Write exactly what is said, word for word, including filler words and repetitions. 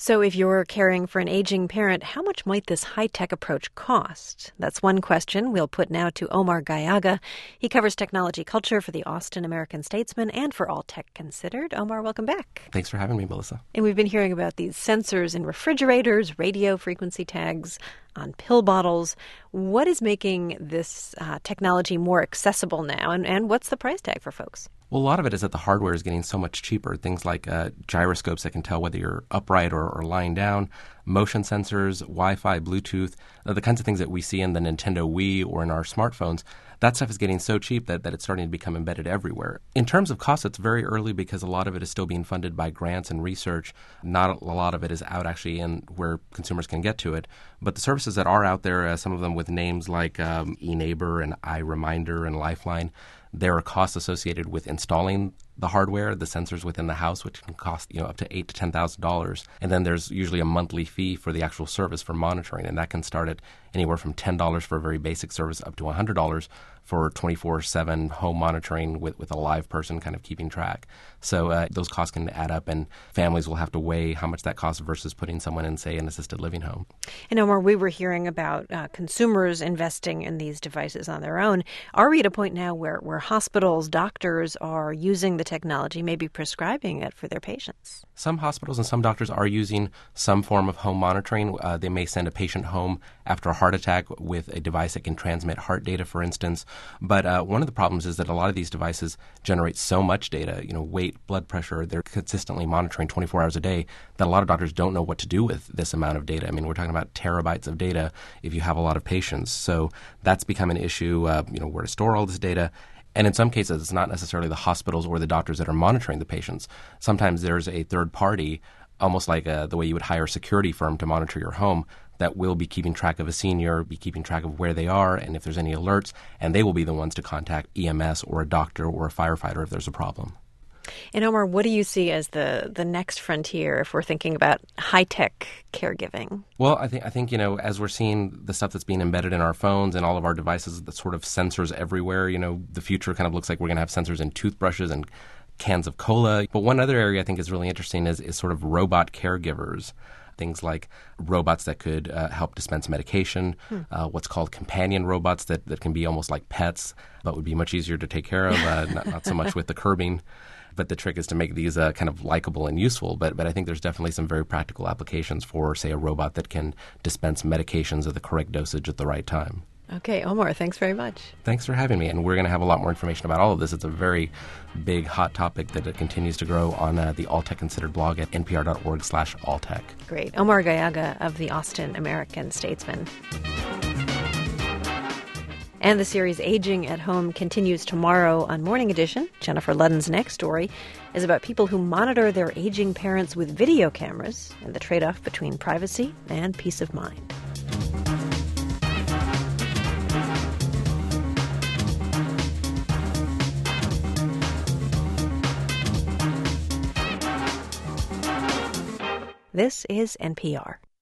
So if you're caring for an aging parent, how much might this high-tech approach cost? That's one question we'll put now to Omar Gallaga. He covers technology culture for the Austin American-Statesman and for All Tech Considered. Omar, welcome back. Thanks for having me, Melissa. And we've been hearing about these sensors in refrigerators, radio frequency tags on pill bottles. What is making this uh, technology more accessible now, and, and what's the price tag for folks? Well, a lot of it is that the hardware is getting so much cheaper. Things like uh, gyroscopes that can tell whether you're upright or, or lying down, motion sensors, Wi-Fi, Bluetooth, uh, the kinds of things that we see in the Nintendo Wii or in our smartphones. That stuff is getting so cheap that, that it's starting to become embedded everywhere. In terms of cost, it's very early because a lot of it is still being funded by grants and research. Not a lot of it is out actually in where consumers can get to it. But the services that are out there, uh, some of them with names like um, eNeighbor and iReminder and Lifeline, there are costs associated with installing the hardware, the sensors within the house, which can cost you know up to eight to ten thousand dollars, and then there's usually a monthly fee for the actual service for monitoring, and that can start at anywhere from ten dollars for a very basic service up to one hundred dollars for twenty-four seven home monitoring with, with a live person kind of keeping track. So uh, those costs can add up, and families will have to weigh how much that costs versus putting someone in, say, an assisted living home. And Omar, we were hearing about uh, consumers investing in these devices on their own. Are we at a point now where, where hospitals, doctors are using the technology, maybe prescribing it for their patients? Some hospitals and some doctors are using some form of home monitoring. Uh, they may send a patient home after a heart attack with a device that can transmit heart data, for instance. But uh, one of the problems is that a lot of these devices generate so much data, you know, weight, blood pressure, they're consistently monitoring twenty-four hours a day, that a lot of doctors don't know what to do with this amount of data. I mean, we're talking about terabytes of data if you have a lot of patients. So that's become an issue, uh, you know, where to store all this data. And in some cases, it's not necessarily the hospitals or the doctors that are monitoring the patients. Sometimes there's a third party, almost like a, the way you would hire a security firm to monitor your home, that will be keeping track of a senior, be keeping track of where they are and if there's any alerts, and they will be the ones to contact E M S or a doctor or a firefighter if there's a problem. And Omar, what do you see as the, the next frontier if we're thinking about high-tech caregiving? Well, I think, I think, you know, as we're seeing the stuff that's being embedded in our phones and all of our devices, the sort of sensors everywhere, you know, the future kind of looks like we're going to have sensors in toothbrushes and cans of cola. But one other area I think is really interesting is, is sort of robot caregivers. Things like robots that could uh, help dispense medication, hmm. uh, what's called companion robots that, that can be almost like pets, but would be much easier to take care of, uh, not, not so much with the curbing. But the trick is to make these uh, kind of likable and useful. But but I think there's definitely some very practical applications for, say, a robot that can dispense medications at the correct dosage at the right time. Okay, Omar, thanks very much. Thanks for having me. And we're going to have a lot more information about all of this. It's a very big, hot topic that it continues to grow on uh, the All Tech Considered blog at npr.org slash alltech. Great. Omar Gallaga of the Austin American-Statesman. And the series Aging at Home continues tomorrow on Morning Edition. Jennifer Ludden's next story is about people who monitor their aging parents with video cameras and the trade-off between privacy and peace of mind. This is N P R.